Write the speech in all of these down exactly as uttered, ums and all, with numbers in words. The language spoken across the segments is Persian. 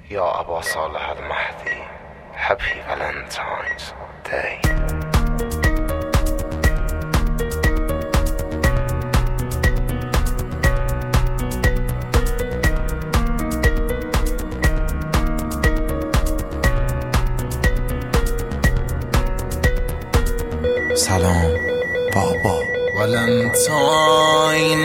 یا ابا صالح المهدی Happy Valentine's Day. سلام بابا ولنتاین،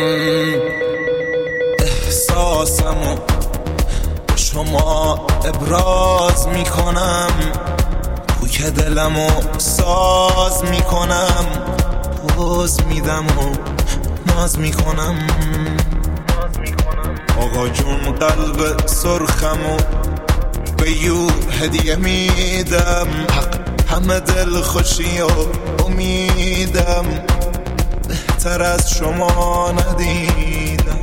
احساسمو شما ابراز میکنم، کوک دلمو ساز میکنم، پوز میدم و ناز میکنم. آقا جون قلب سرخمو به یو هدیه میدم، همه دل خوشی و امیدم، بهتر از شما ندیدم.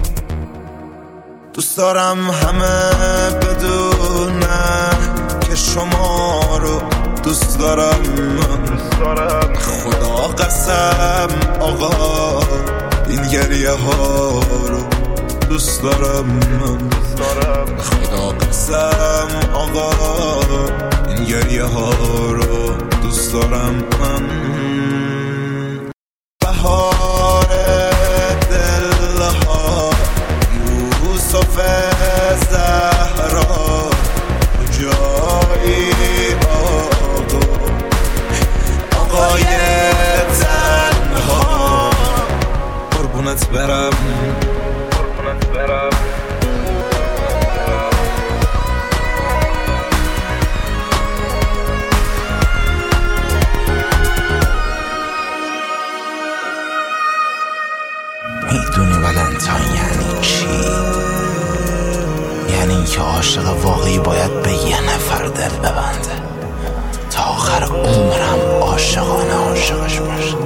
دوست دارم همه بدونن که شما رو دوست دارم من. خدا قسم آقا این گریه ها رو دوست دارم من. خدا قسم آقا این گریه ها رو دوست دارم من. بهار دلها یوسف زهرا کجایی آقا، آقای تنها. قربونت برم قربونت برم میدونی ولنتاین یعنی چی؟ یعنی که عاشق واقعی باید به یه نفر دل ببنده تا آخر عمرم عاشقانه عاشقش باشه.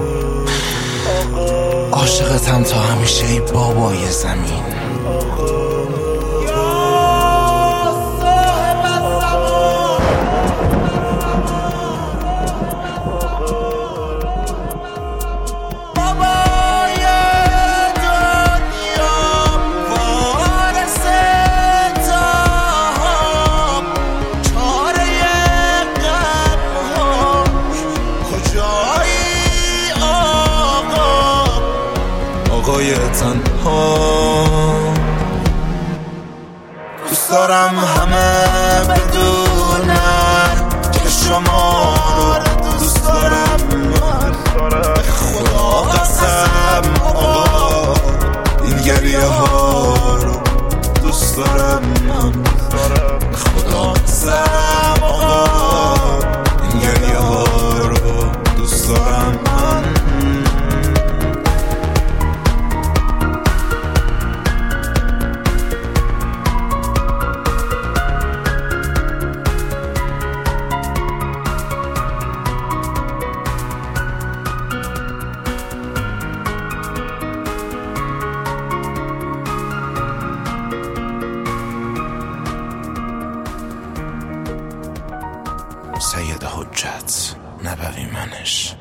عاشقتم تا همیشه ای بابای زمین. آقای تنها. دوست دارم همه بدونن که شما رو دوست دارم من. خدا قسم آقا این گریه ها رو دوست دارم من. خدا قسم آقا این گریه ها رو دوست دارم من. سید حجت نبوی منش.